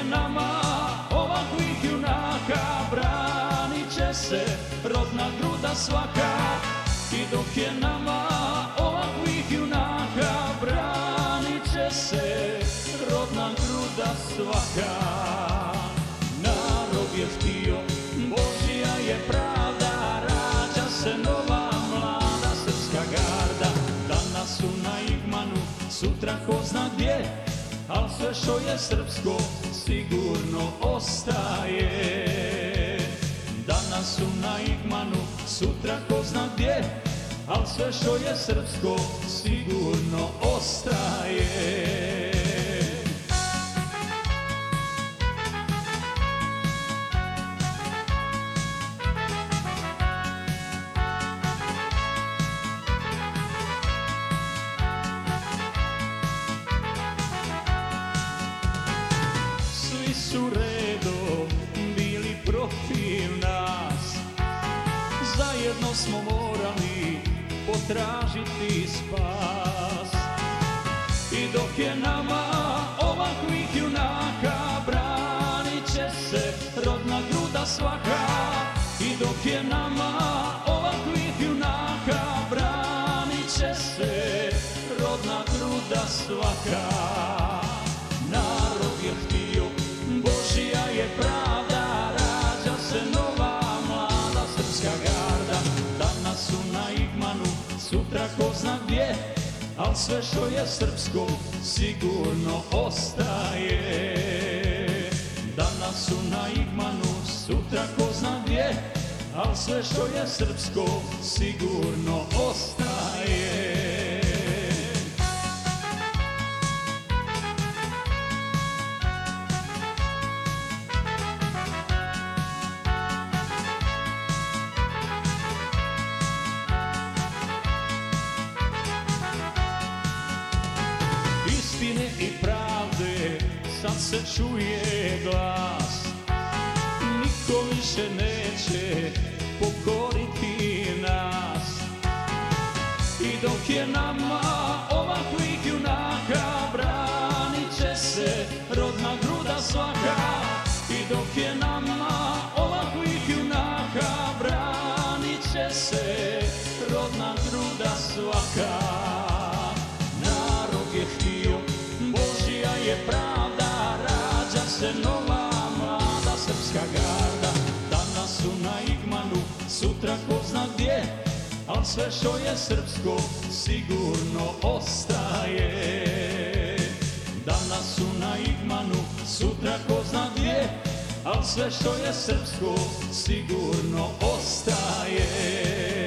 nama ovakvih junaka, branit će se rodna gruda svaka. I dok je nama ovakvih junaka, branit će se rodna gruda svaka. Narod je htio, Božja je pravda, rađa se nova mlada srpska garda. Danas su na Igmanu, sutra ko zna gdje, al sve što je srpsko sigurno ostaje. Danas su na Igmanu, sutra ko zna gdje, al sve što je srpsko sigurno ostaje. Svi su redom bili protiv nas, zajedno smo morali potražiti spas. I dok je nama ovakvih junaka, branit će se rodna gruda svaka. I dok je nama ovakvih junaka, branit će se rodna gruda svaka. Narod je htio, Božja je pravda, rađa se nova mlada srpska garda. Danas su na Igmanu, sutra ko zna gdje, al sve što je srpsko sigurno ostaje. Danas su na Igmanu, sutra ko zna gdje, al sve što je srpsko sigurno ostaje. Istine i pravde sad se čuje glas, niko više neće pokoriti nas. I dok je nama ovakvih junaka, branit će se rodna gruda svaka. I dok je nama ovakvih junaka, branit će se rodna gruda svaka. Narod je htio, Božja je pravda, rađa se nova mlada srpska garda. Danas su na Igmanu, sutra ko zna gdje, al sve što je srpsko sigurno ostaje. Danas su na Igmanu, sutra ko zna gdje, al sve što je srpsko sigurno ostaje.